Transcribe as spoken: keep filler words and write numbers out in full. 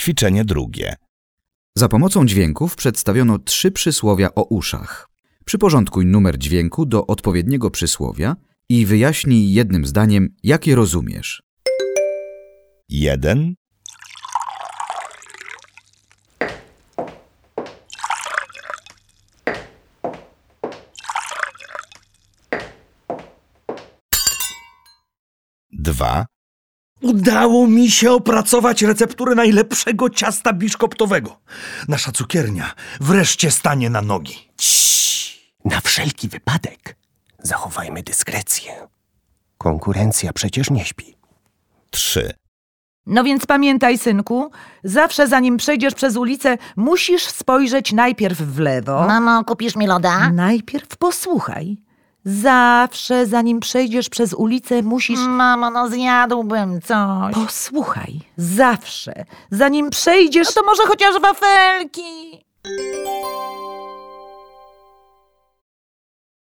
Ćwiczenie drugie. Za pomocą dźwięków przedstawiono trzy przysłowia o uszach. Przyporządkuj numer dźwięku do odpowiedniego przysłowia i wyjaśnij jednym zdaniem, jak je rozumiesz. Jeden. Dwa. Udało mi się opracować recepturę najlepszego ciasta biszkoptowego. Nasza cukiernia wreszcie stanie na nogi. Ciii, na wszelki wypadek zachowajmy dyskrecję. Konkurencja przecież nie śpi. Trzy. No więc pamiętaj, synku, zawsze zanim przejdziesz przez ulicę, musisz spojrzeć najpierw w lewo. Mamo, kupisz mi loda? Najpierw posłuchaj. Zawsze zanim przejdziesz przez ulicę, musisz... Mamo, no zjadłbym coś. Posłuchaj. Zawsze zanim przejdziesz... No to może chociaż wafelki.